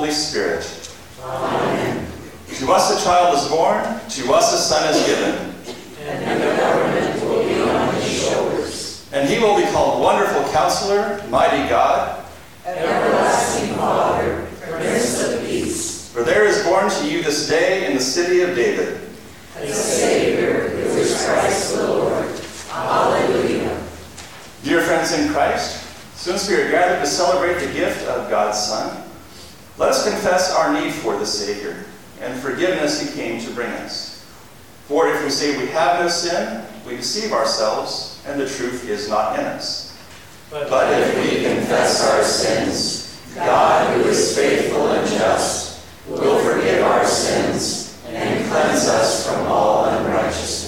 Holy Spirit. Amen. To us a child is born, to us a son is given. And the government will be on his shoulders. And he will be called Wonderful Counselor, Mighty God, Everlasting Father, Prince of Peace. For there is born to you this day in the city of David The Savior, who is Christ the Lord. Hallelujah. Dear friends in Christ, since we are gathered to celebrate the gift of God's Son, let us confess our need for the Savior and forgiveness he came to bring us. For if we say we have no sin, we deceive ourselves, and the truth is not in us. But if we confess our sins, God, who is faithful and just, will forgive our sins and cleanse us from all unrighteousness.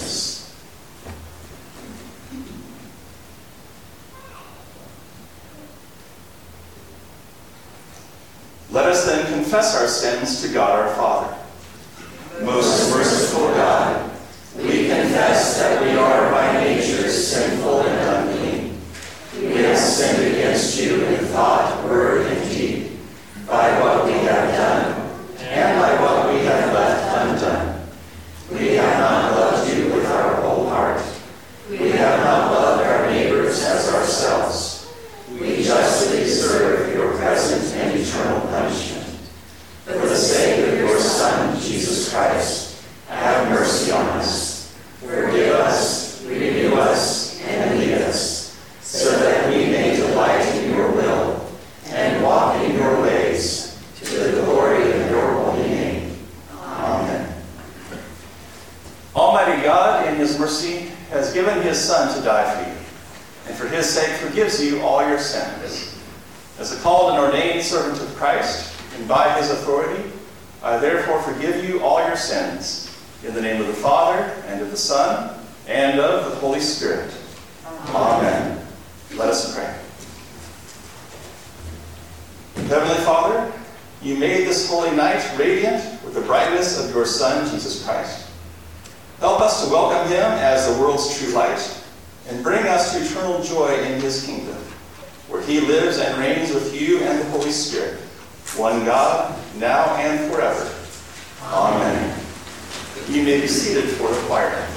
Let us then confess our sins to God our Father. Most merciful God, we confess that we are by nature sinful and unclean. We have sinned against you in thought, word, and deed, by what we have done, and by what we have left undone. We have not loved you with our whole heart. We have not loved our neighbors as ourselves. We justly deserve your present and eternal punishment. For the sake of your Son, Jesus Christ, have mercy on us. Forgive us, renew us, and lead us, so that we may delight in your will and walk in your ways, to the glory of your holy name. Amen. Almighty God, in his mercy, has given his Son to die for you, and for his sake forgives you all your sins. As a called and ordained servant of Christ, and by his authority, I therefore forgive you all your sins, in the name of the Father, and of the Son, and of the Holy Spirit. Amen. Let us pray. Heavenly Father, you made this holy night radiant with the brightness of your Son, Jesus Christ. Help us to welcome him as the world's true light, and bring us to eternal joy in his kingdom, where he lives and reigns with you and the Holy Spirit, one God, now and forever. Amen. You may be seated for the choir anthem.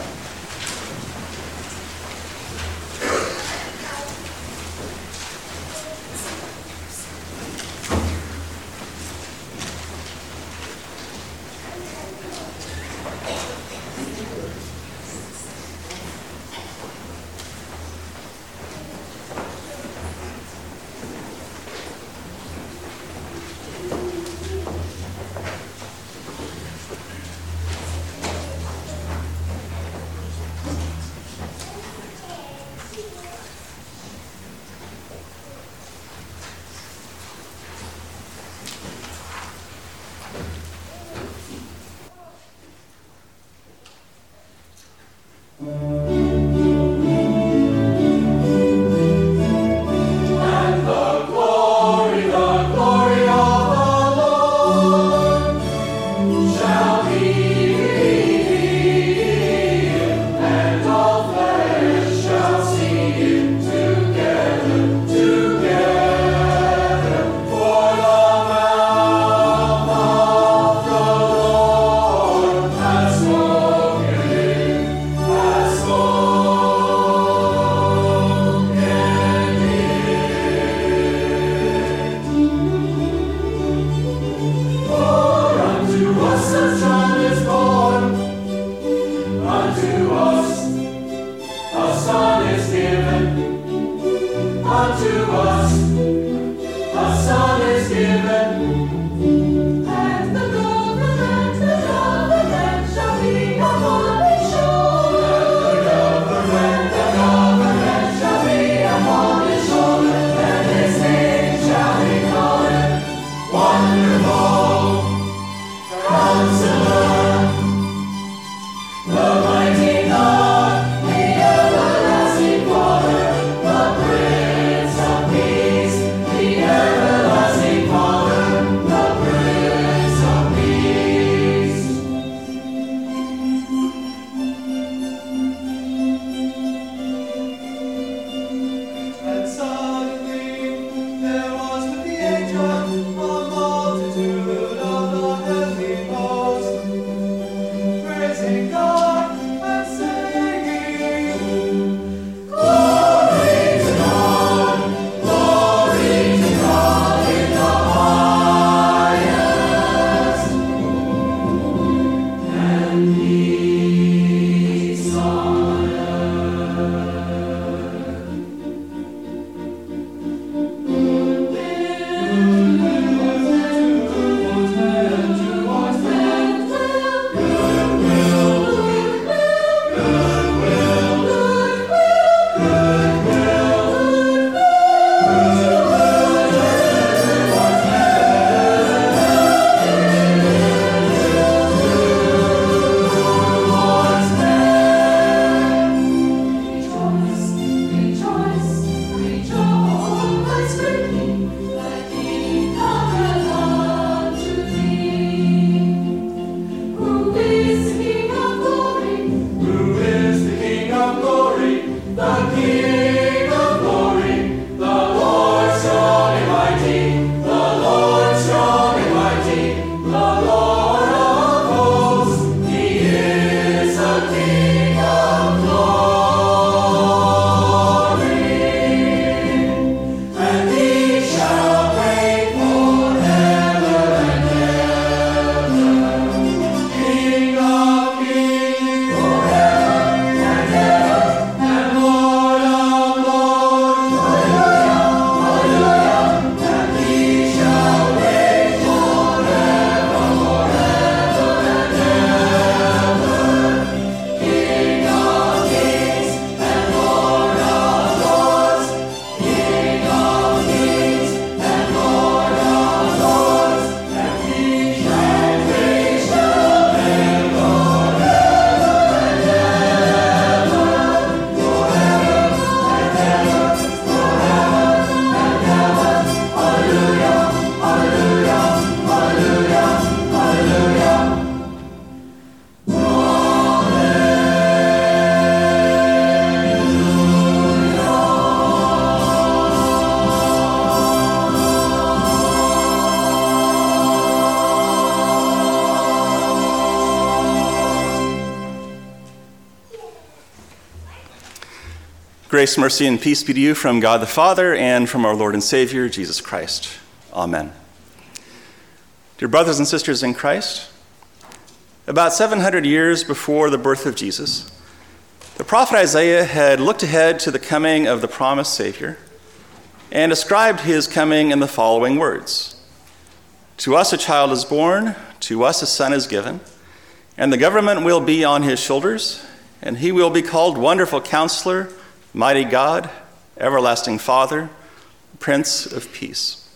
Grace, mercy, and peace be to you from God the Father and from our Lord and Savior, Jesus Christ. Amen. Dear brothers and sisters in Christ, about 700 years before the birth of Jesus, the prophet Isaiah had looked ahead to the coming of the promised Savior and described his coming in the following words. To us a child is born, to us a son is given, and the government will be on his shoulders, and he will be called Wonderful Counselor, Mighty God, Everlasting Father, Prince of Peace.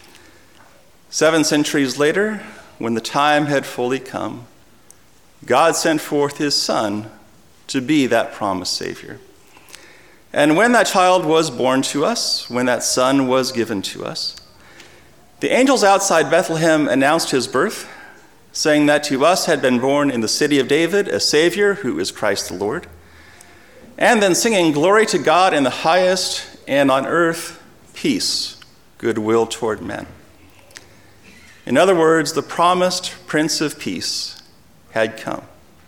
7 centuries later, when the time had fully come, God sent forth his Son to be that promised Savior. And when that child was born to us, when that Son was given to us, the angels outside Bethlehem announced his birth, saying that to us had been born in the city of David a Savior who is Christ the Lord, and then singing glory to God in the highest, and on earth peace, goodwill toward men. In other words, the promised Prince of Peace had come.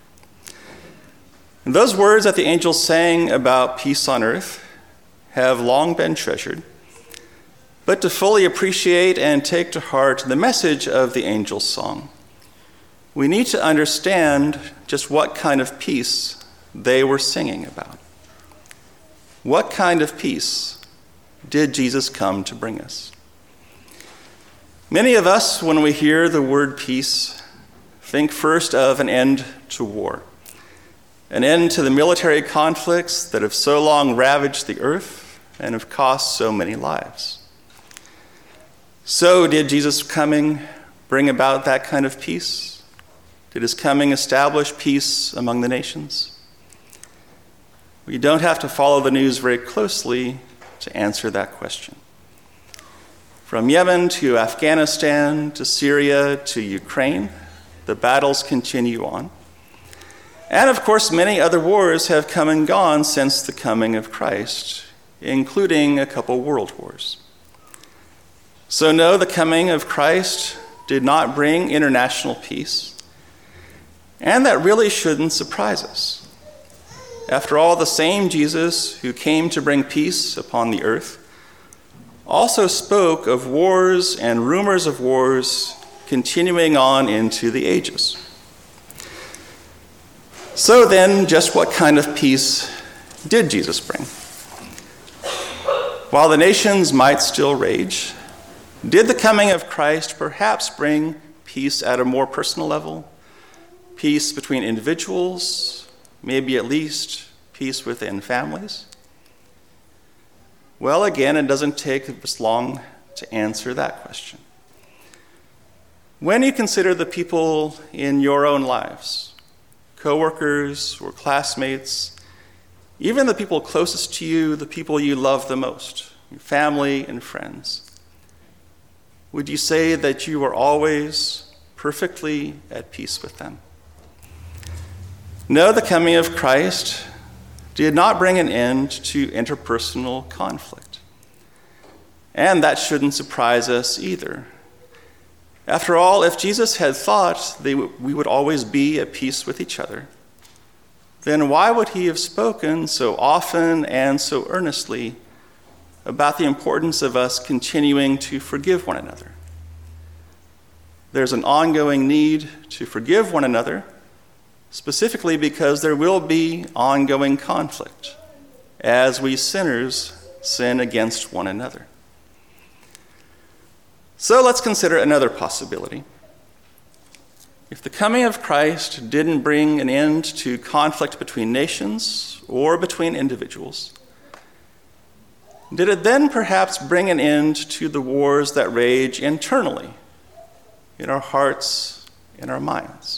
And those words that the angels sang about peace on earth have long been treasured, but to fully appreciate and take to heart the message of the angels' song, we need to understand just what kind of peace they were singing about. What kind of peace did Jesus come to bring us? Many of us, when we hear the word peace, think first of an end to war, an end to the military conflicts that have so long ravaged the earth and have cost so many lives. So did Jesus' coming bring about that kind of peace? Did his coming establish peace among the nations? We don't have to follow the news very closely to answer that question. From Yemen to Afghanistan to Syria to Ukraine, the battles continue on. And of course, many other wars have come and gone since the coming of Christ, including a couple world wars. So no, the coming of Christ did not bring international peace. And that really shouldn't surprise us. After all, the same Jesus who came to bring peace upon the earth also spoke of wars and rumors of wars continuing on into the ages. So then, just what kind of peace did Jesus bring? While the nations might still rage, did the coming of Christ perhaps bring peace at a more personal level? Peace between individuals, maybe at least peace within families? Well, again, it doesn't take us long to answer that question. When you consider the people in your own lives, coworkers or classmates, even the people closest to you, the people you love the most, your family and friends, would you say that you are always perfectly at peace with them? No, the coming of Christ did not bring an end to interpersonal conflict. And that shouldn't surprise us either. After all, if Jesus had thought we would always be at peace with each other, then why would he have spoken so often and so earnestly about the importance of us continuing to forgive one another? There's an ongoing need to forgive one another, specifically because there will be ongoing conflict as we sinners sin against one another. So let's consider another possibility. If the coming of Christ didn't bring an end to conflict between nations or between individuals, did it then perhaps bring an end to the wars that rage internally in our hearts, in our minds?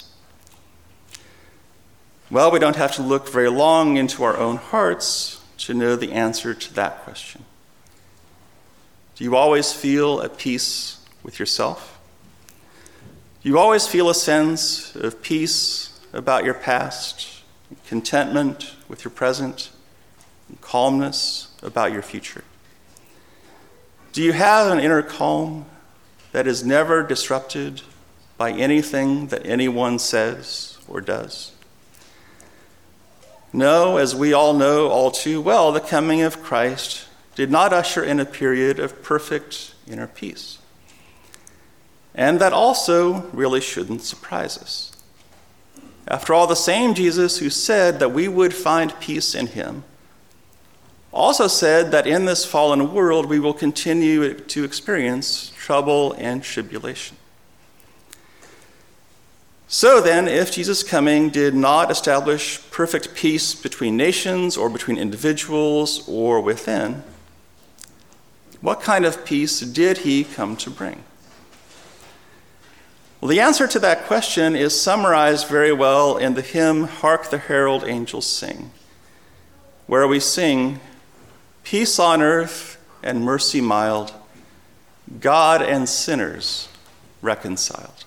Well, we don't have to look very long into our own hearts to know the answer to that question. Do you always feel at peace with yourself? Do you always feel a sense of peace about your past, contentment with your present, and calmness about your future? Do you have an inner calm that is never disrupted by anything that anyone says or does? No, as we all know all too well, the coming of Christ did not usher in a period of perfect inner peace. And that also really shouldn't surprise us. After all, the same Jesus who said that we would find peace in him also said that in this fallen world we will continue to experience trouble and tribulation. So then, if Jesus' coming did not establish perfect peace between nations or between individuals or within, what kind of peace did he come to bring? Well, the answer to that question is summarized very well in the hymn, "Hark the Herald Angels Sing," where we sing, "Peace on earth and mercy mild, God and sinners reconciled."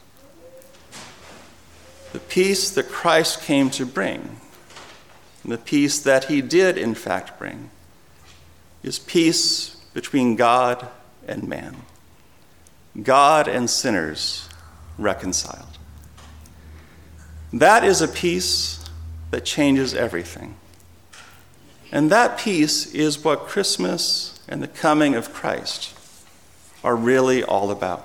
The peace that Christ came to bring, and the peace that he did in fact bring, is peace between God and man, God and sinners reconciled. That is a peace that changes everything. And that peace is what Christmas and the coming of Christ are really all about.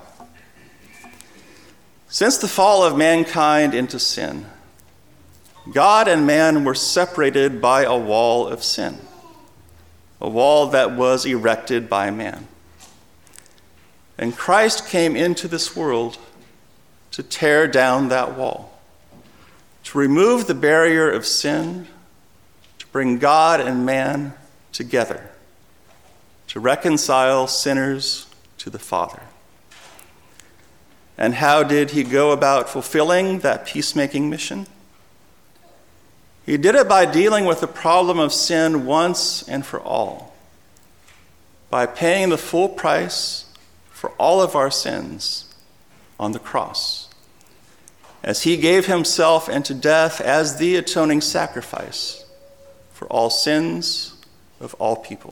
Since the fall of mankind into sin, God and man were separated by a wall of sin, a wall that was erected by man. And Christ came into this world to tear down that wall, to remove the barrier of sin, to bring God and man together, to reconcile sinners to the Father. And how did he go about fulfilling that peacemaking mission? He did it by dealing with the problem of sin once and for all, by paying the full price for all of our sins on the cross, as he gave himself into death as the atoning sacrifice for all sins of all people.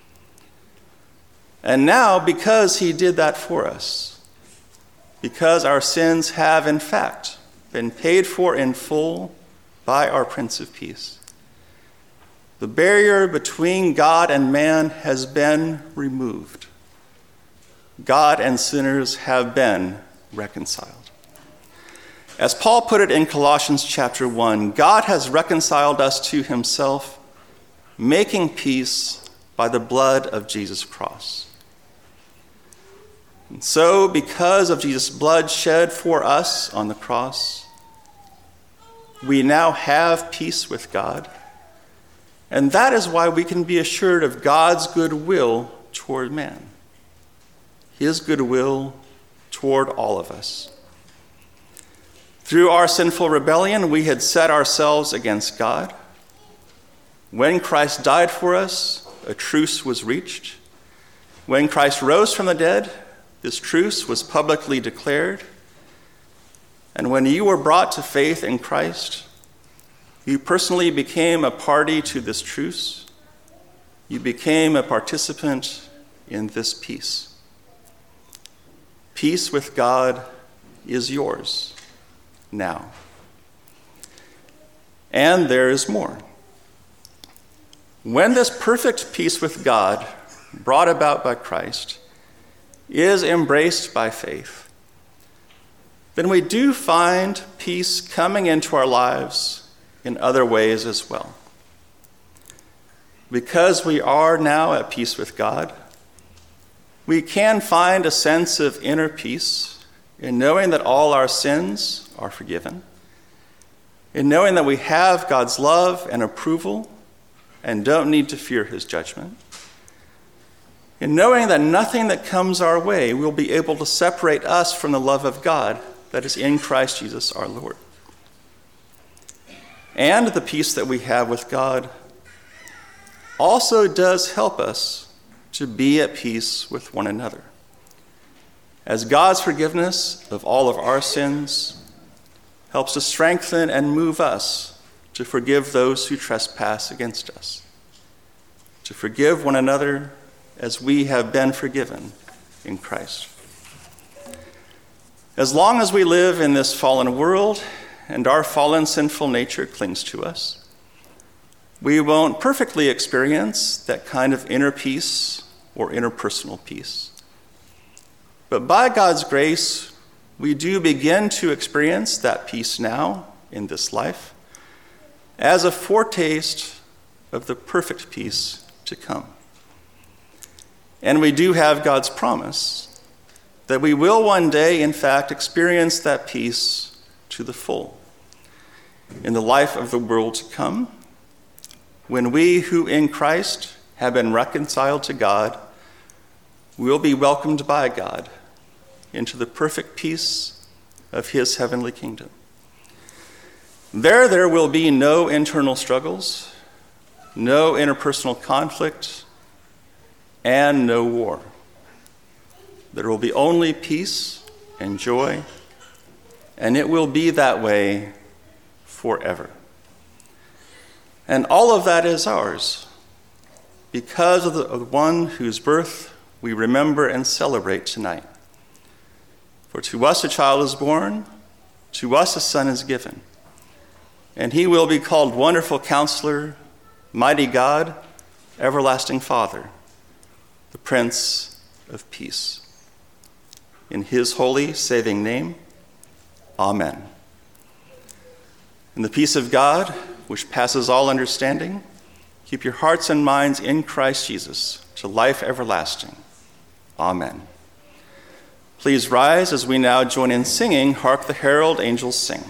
And now, because he did that for us, because our sins have, in fact, been paid for in full by our Prince of Peace, the barrier between God and man has been removed. God and sinners have been reconciled. As Paul put it in Colossians chapter 1, God has reconciled us to himself, making peace by the blood of Jesus' cross. And so, because of Jesus' blood shed for us on the cross, we now have peace with God. And that is why we can be assured of God's goodwill toward man, his goodwill toward all of us. Through our sinful rebellion, we had set ourselves against God. When Christ died for us, a truce was reached. When Christ rose from the dead, this truce was publicly declared. And when you were brought to faith in Christ, you personally became a party to this truce. You became a participant in this peace. Peace with God is yours now. And there is more. When this perfect peace with God, brought about by Christ, is embraced by faith, then we do find peace coming into our lives in other ways as well. Because we are now at peace with God, we can find a sense of inner peace in knowing that all our sins are forgiven, in knowing that we have God's love and approval and don't need to fear his judgment, in knowing that nothing that comes our way will be able to separate us from the love of God that is in Christ Jesus our Lord. And the peace that we have with God also does help us to be at peace with one another, as God's forgiveness of all of our sins helps to strengthen and move us to forgive those who trespass against us, to forgive one another as we have been forgiven in Christ. As long as we live in this fallen world and our fallen sinful nature clings to us, We won't perfectly experience that kind of inner peace or interpersonal peace. But by God's grace, we do begin to experience that peace now in this life as a foretaste of the perfect peace to come. And we do have God's promise that we will one day, in fact, experience that peace to the full in the life of the world to come, when we who in Christ have been reconciled to God will be welcomed by God into the perfect peace of his heavenly kingdom. There will be no internal struggles, no interpersonal conflict, and no war. There will be only peace and joy, and it will be that way forever. And all of that is ours because of the one whose birth we remember and celebrate tonight. For to us a child is born, to us a son is given, and he will be called Wonderful Counselor, Mighty God, Everlasting Father, the Prince of Peace. In his holy, saving name, amen. And the peace of God, which passes all understanding, keep your hearts and minds in Christ Jesus to life everlasting. Amen. Please rise as we now join in singing Hark the Herald Angels Sing.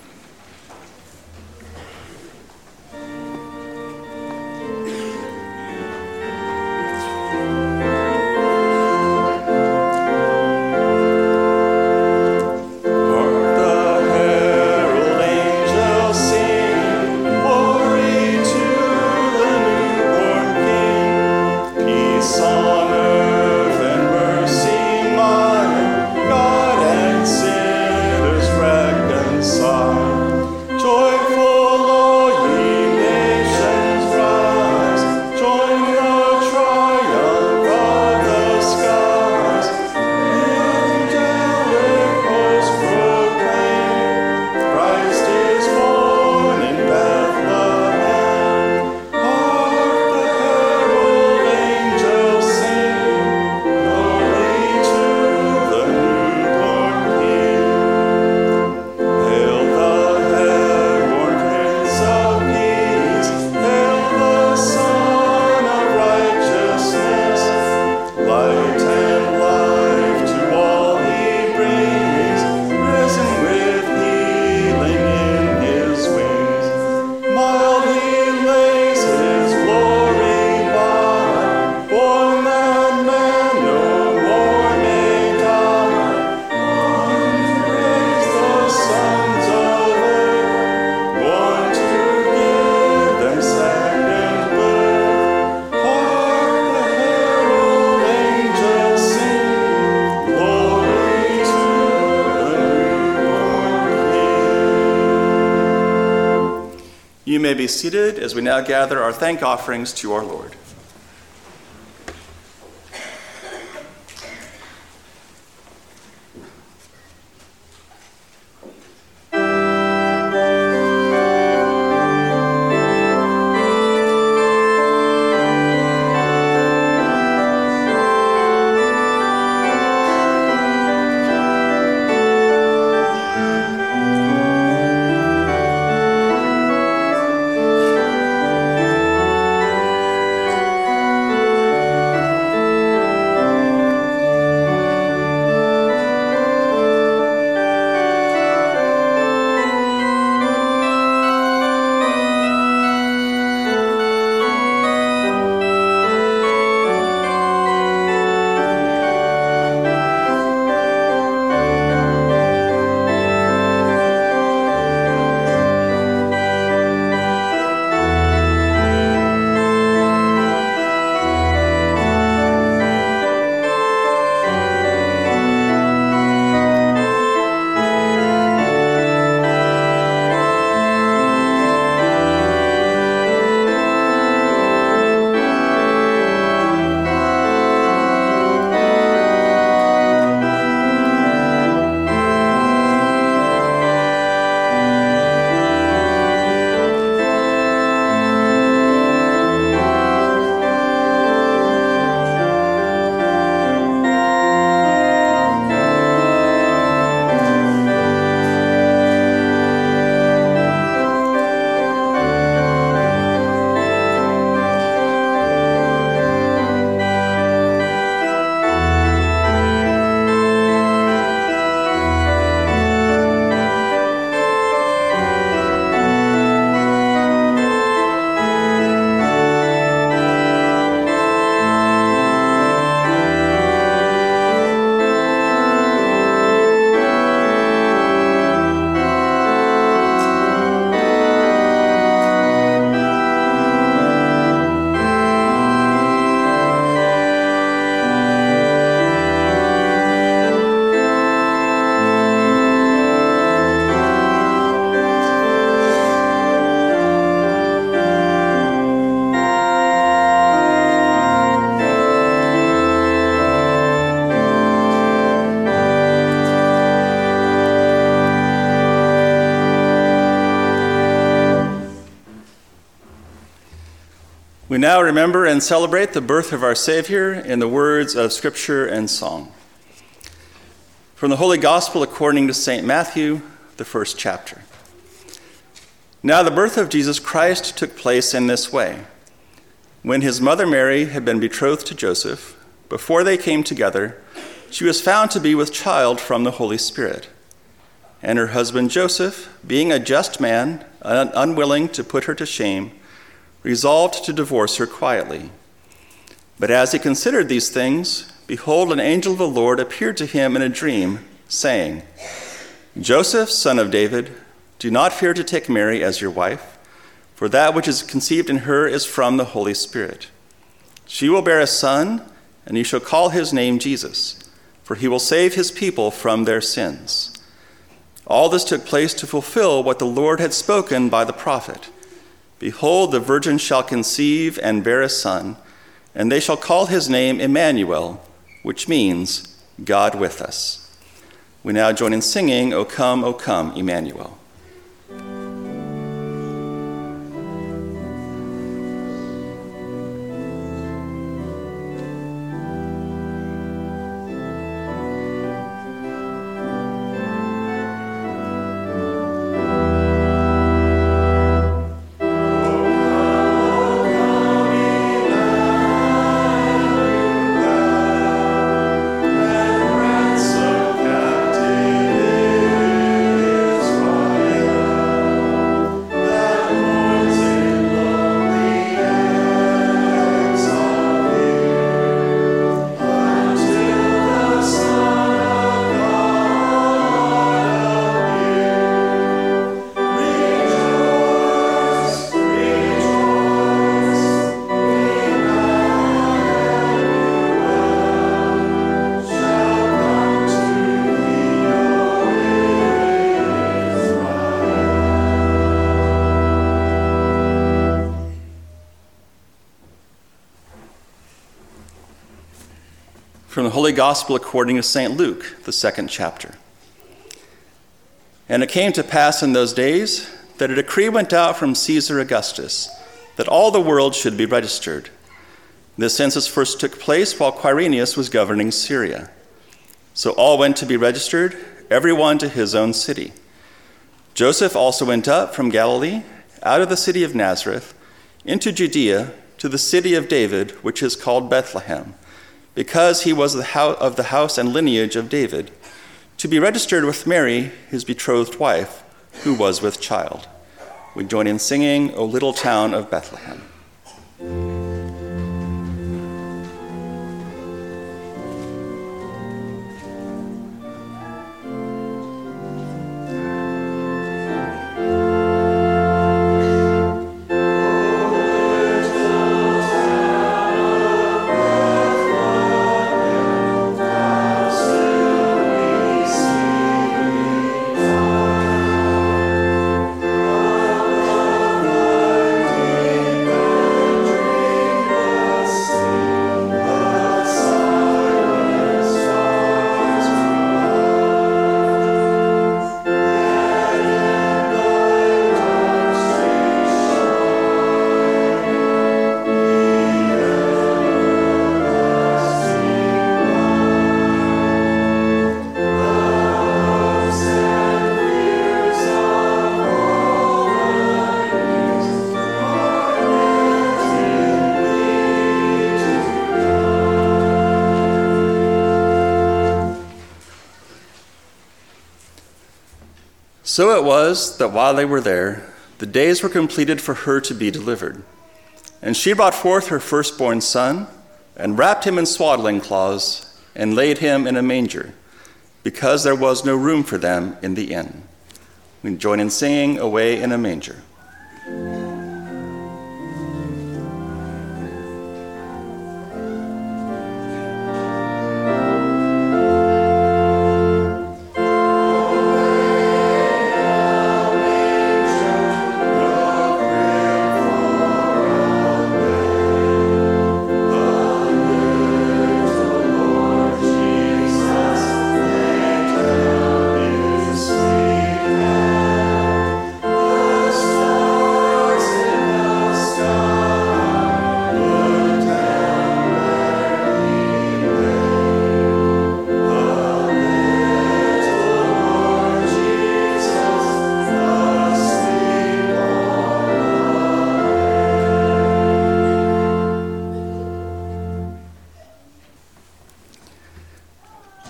You may be seated as we now gather our thank offerings to our Lord. We now remember and celebrate the birth of our Savior in the words of Scripture and song. From the Holy Gospel according to St. Matthew, the first chapter. Now the birth of Jesus Christ took place in this way. When his mother Mary had been betrothed to Joseph, before they came together, she was found to be with child from the Holy Spirit. And her husband Joseph, being a just man, unwilling to put her to shame, resolved to divorce her quietly. But as he considered these things, behold, an angel of the Lord appeared to him in a dream, saying, Joseph, son of David, do not fear to take Mary as your wife, for that which is conceived in her is from the Holy Spirit. She will bear a son, and you shall call his name Jesus, for he will save his people from their sins. All this took place to fulfill what the Lord had spoken by the prophet. Behold, the virgin shall conceive and bear a son, and they shall call his name Emmanuel, which means God with us. We now join in singing, O come, Emmanuel. From the Holy Gospel according to St. Luke, the second chapter. And it came to pass in those days that a decree went out from Caesar Augustus that all the world should be registered. This census first took place while Quirinius was governing Syria. So all went to be registered, every one to his own city. Joseph also went up from Galilee, out of the city of Nazareth, into Judea, to the city of David, which is called Bethlehem, because he was of the house and lineage of David, to be registered with Mary, his betrothed wife, who was with child. We join in singing, O Little Town of Bethlehem. So it was that while they were there, the days were completed for her to be delivered. And she brought forth her firstborn son, and wrapped him in swaddling cloths, and laid him in a manger, because there was no room for them in the inn. We join in singing, Away in a Manger. Stars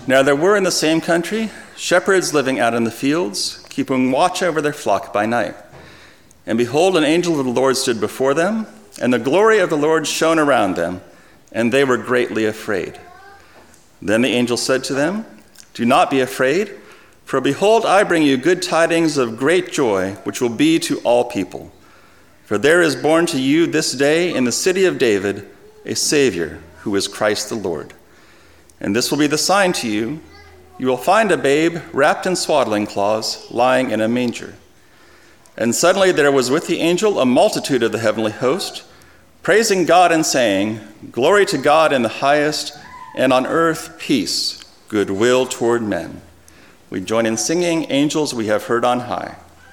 Now there were in the same country shepherds living out in the fields, keeping watch over their flock by night. And behold, an angel of the Lord stood before them, and the glory of the Lord shone around them, and they were greatly afraid. Then the angel said to them, "Do not be afraid, for behold, I bring you good tidings of great joy, which will be to all people. For there is born to you this day in the city of David a Savior, who is Christ the Lord. And this will be the sign to you. You will find a babe wrapped in swaddling cloths, lying in a manger." And suddenly there was with the angel a multitude of the heavenly host, praising God and saying, "Glory to God in the highest, and on earth peace, goodwill toward men." We join in singing "Angels We Have Heard on High."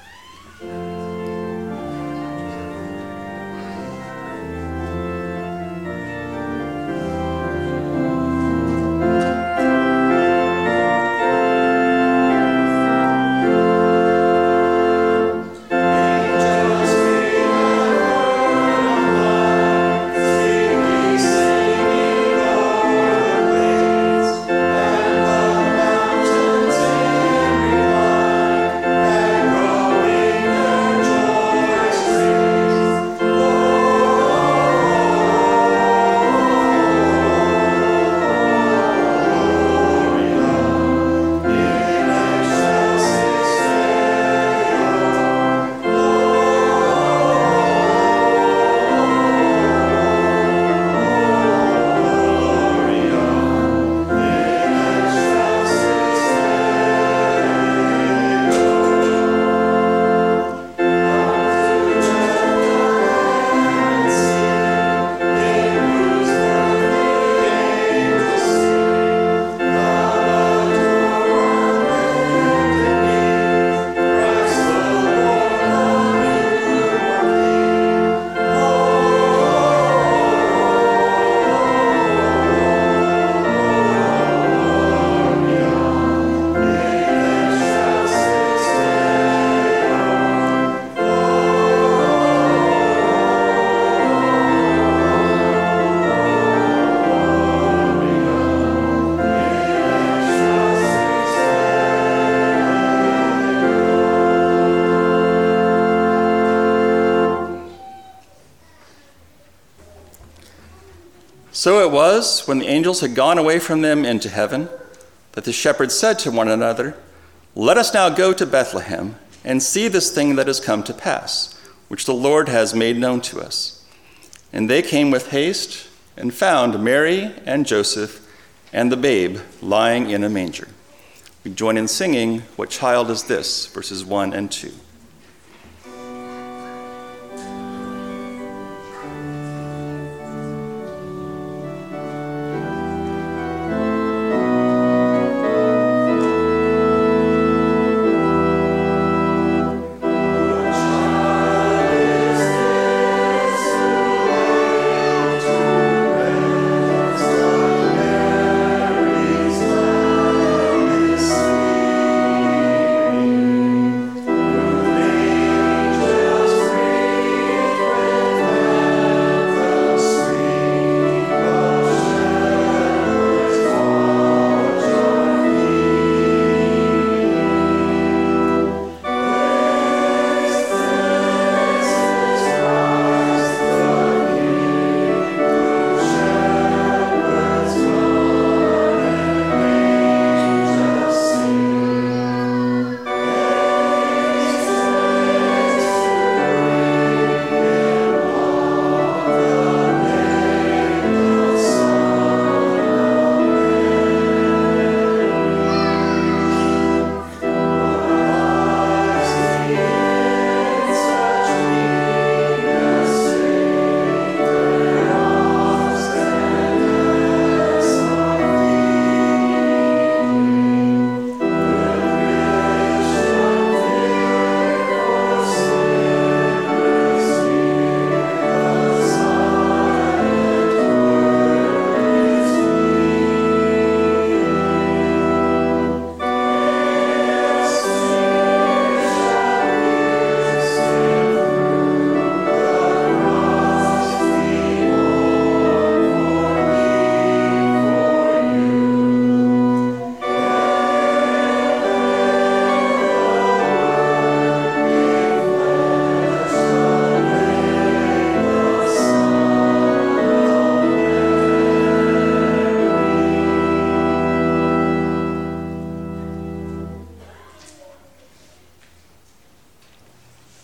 So it was, when the angels had gone away from them into heaven, that the shepherds said to one another, "Let us now go to Bethlehem and see this thing that has come to pass, which the Lord has made known to us." And they came with haste and found Mary and Joseph and the babe lying in a manger. We join in singing "What Child Is This?" verses 1 and 2. Who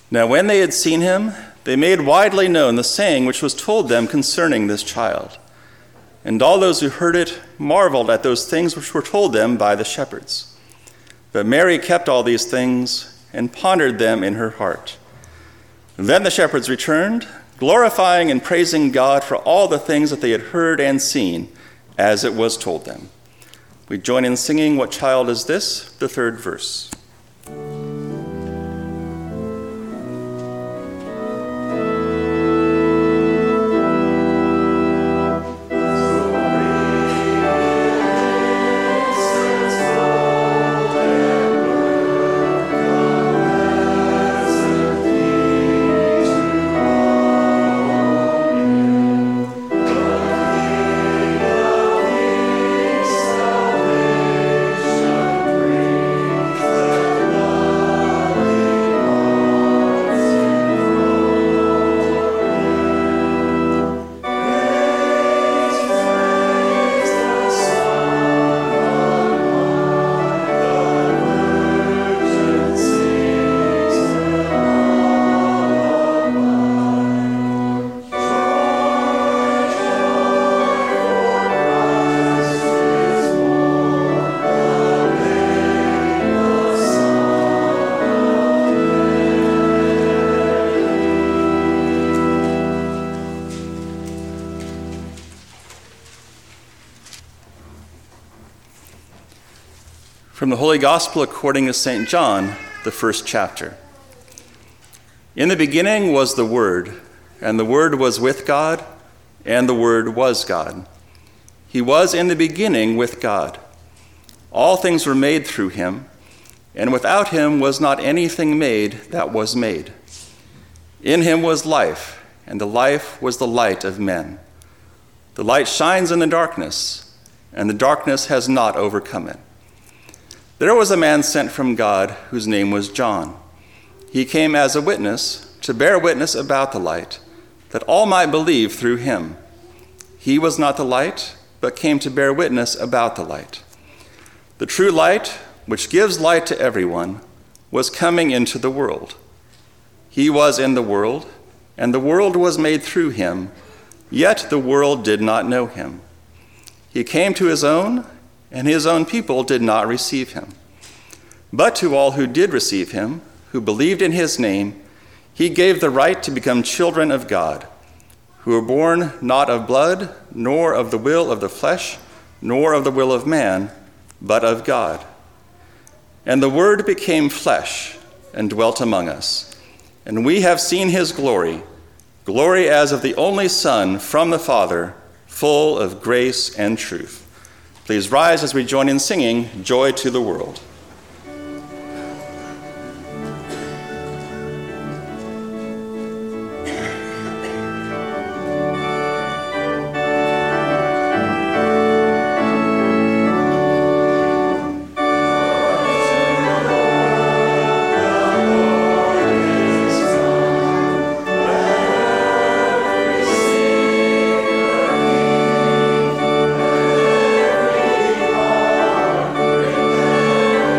Now when they had seen him, they made widely known the saying which was told them concerning this child. And all those who heard it marveled at those things which were told them by the shepherds. But Mary kept all these things and pondered them in her heart. Then the shepherds returned, glorifying and praising God for all the things that they had heard and seen, as it was told them. We join in singing What Child Is This?, the third verse. From the Holy Gospel according to St. John, the first chapter. In the beginning was the Word, and the Word was with God, and the Word was God. He was in the beginning with God. All things were made through him, and without him was not anything made that was made. In him was life, and the life was the light of men. The light shines in the darkness, and the darkness has not overcome it. There was a man sent from God whose name was John. He came as a witness to bear witness about the light, that all might believe through him. He was not the light, but came to bear witness about the light. The true light, which gives light to everyone, was coming into the world. He was in the world, and the world was made through him, yet the world did not know him. He came to his own, and his own people did not receive him. But to all who did receive him, who believed in his name, he gave the right to become children of God, who were born not of blood, nor of the will of the flesh, nor of the will of man, but of God. And the Word became flesh and dwelt among us. And we have seen his glory, glory as of the only Son from the Father, full of grace and truth. Please rise as we join in singing Joy to the World. Amen.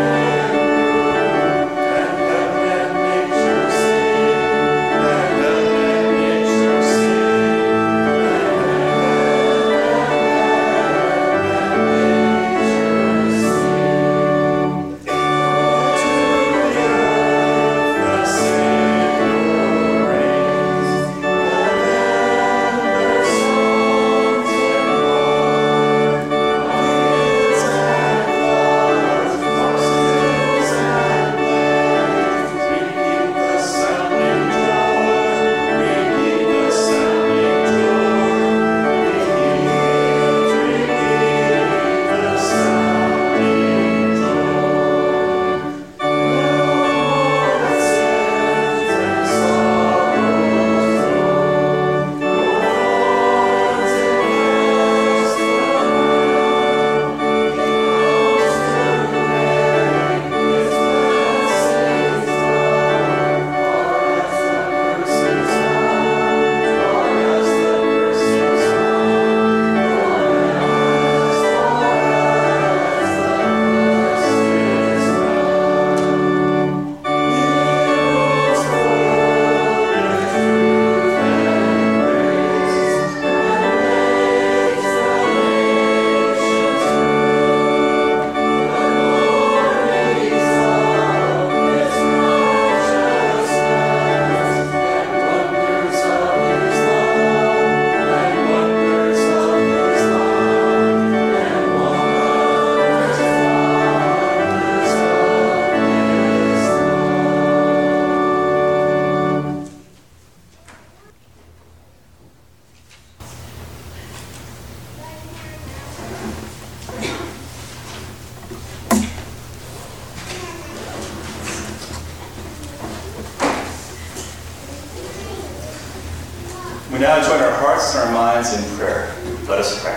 We now join our hearts and our minds in prayer. Let us pray.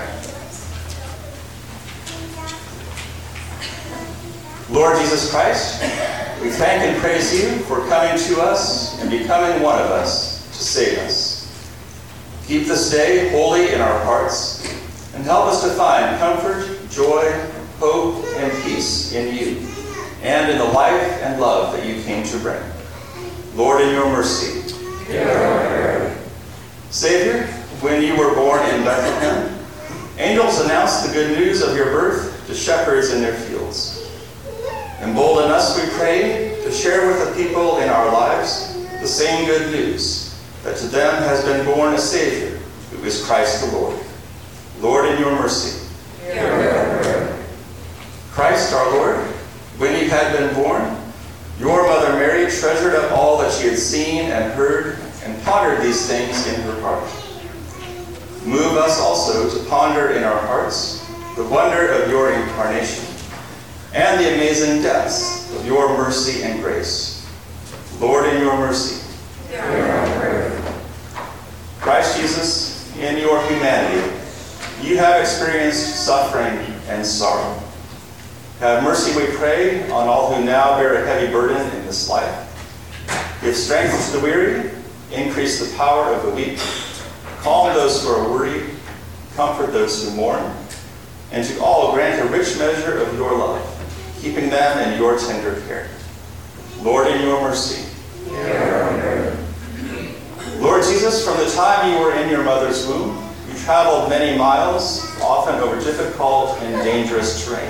Lord Jesus Christ, we thank and praise you for coming to us and becoming one of us to save us. Keep this day holy in our hearts and help us to find comfort, joy, hope, and peace in you and in the life and love that you came to bring. Lord, in your mercy, hear our prayer. Savior, when you were born in Bethlehem, angels announced the good news of your birth to shepherds in their fields. Embolden us, we pray, to share with the people in our lives the same good news, that to them has been born a Savior, who is Christ the Lord. Lord, in your mercy, hear our prayer. Christ our Lord, when you had been born, your mother Mary treasured up all that she had seen and heard and pondered these things in her heart. Move us also to ponder in our hearts the wonder of your incarnation and the amazing depths of your mercy and grace. Lord, in your mercy, hear our prayer. Christ Jesus, in your humanity, you have experienced suffering and sorrow. Have mercy, we pray, on all who now bear a heavy burden in this life. Give strength to the weary, increase the power of the weak, calm those who are worried, comfort those who mourn, and to all grant a rich measure of your love, keeping them in your tender care. Lord, in your mercy, hear our prayer. Lord Jesus, from the time you were in your mother's womb, you traveled many miles, often over difficult and dangerous terrain.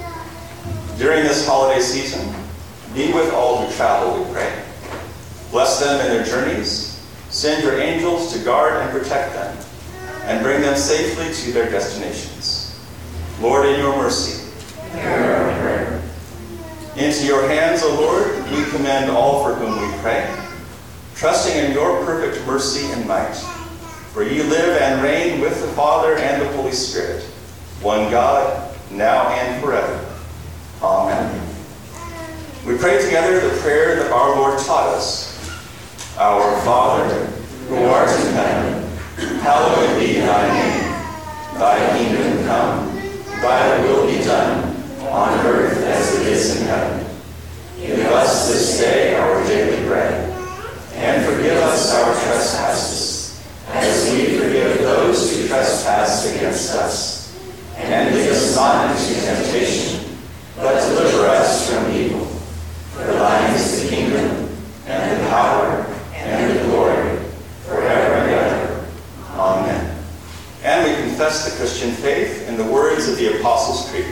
During this holiday season, be with all who travel, we pray. Bless them in their journeys, send your angels to guard and protect them, and bring them safely to their destinations. Lord, in your mercy, hear our prayer. Into your hands, O Lord, we commend all for whom we pray, trusting in your perfect mercy and might, for you live and reign with the Father and the Holy Spirit, one God, now and forever. Amen. We pray together the prayer that our Lord taught us. Our Father, who art in heaven, hallowed be thy name. Thy kingdom come, thy will be done, on earth as it is in heaven. Give us this day our daily bread, and forgive us our trespasses, as we forgive those who trespass against us. And lead us not into temptation, but deliver us from evil. For thine is the kingdom, and the power, and the glory, forever and ever. Amen. And we confess the Christian faith in the words of the Apostles' Creed.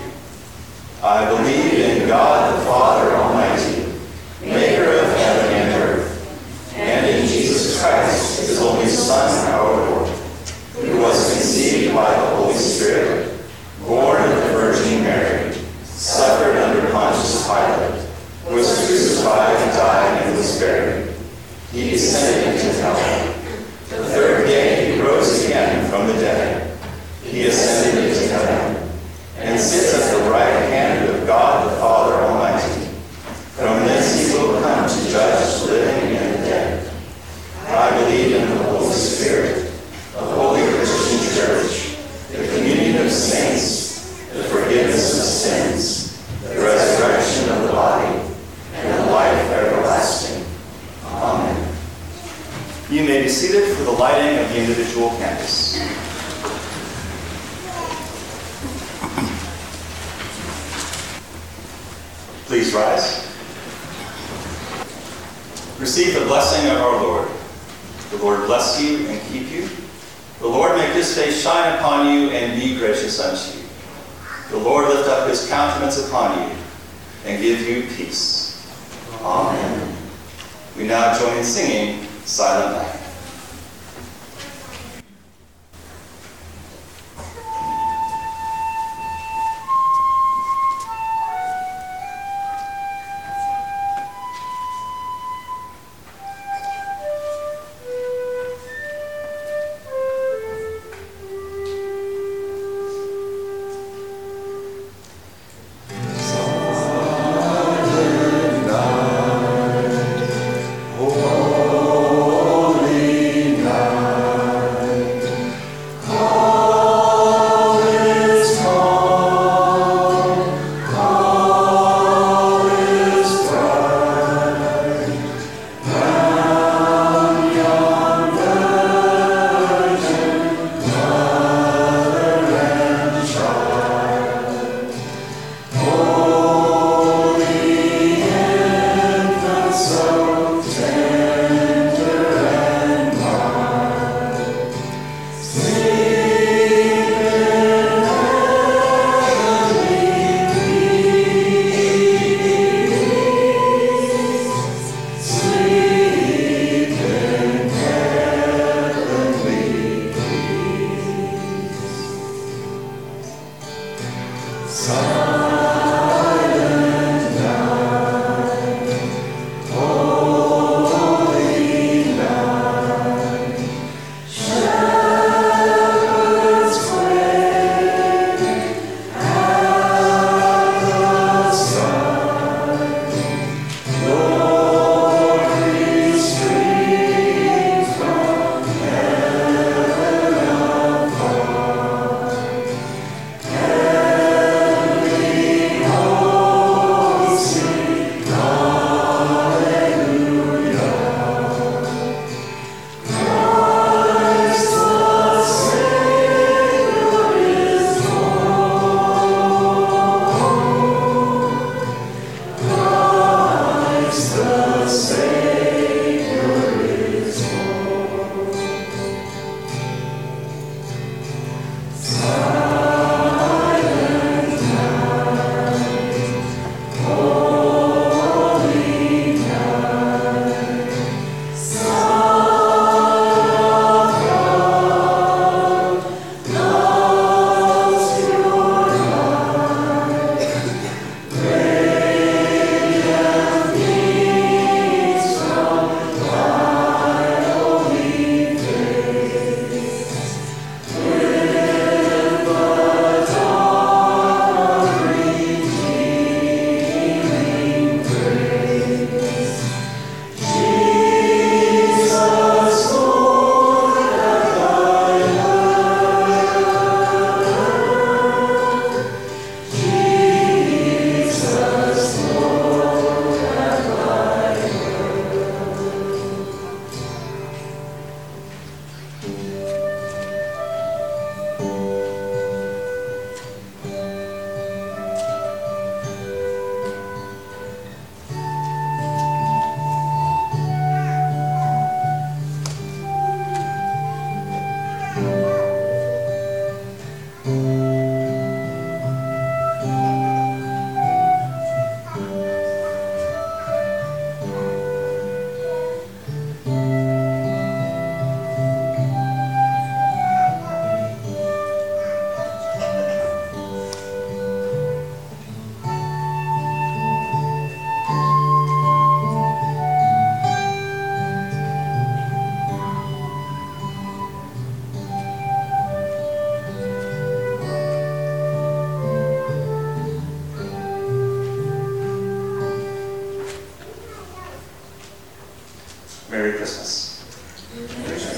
I believe in God the Father Almighty, maker of heaven and earth, and in Jesus Christ, his only Son, our Lord, who was conceived by the Holy Spirit, born of the Virgin Mary, suffered under Pontius Pilate, was crucified and died and was buried. He descended into hell. The third day he rose again from the dead. He ascended into heaven, and sits at the right hand of God the Father Almighty. From thence he will come to judge the living and the dead. I believe in the Holy Spirit, the holy Christian Church, the communion of saints, the forgiveness of sins, the resurrection of the body, and the life everlasting. Amen. You may be seated for the lighting of the individual candles. Please rise. Receive the blessing of our Lord. The Lord bless you and keep you. The Lord make his face shine upon you and be gracious unto you. The Lord lift up his countenance upon you and give you peace. Amen. We now join in singing Silent Night. Holy Merry Christmas.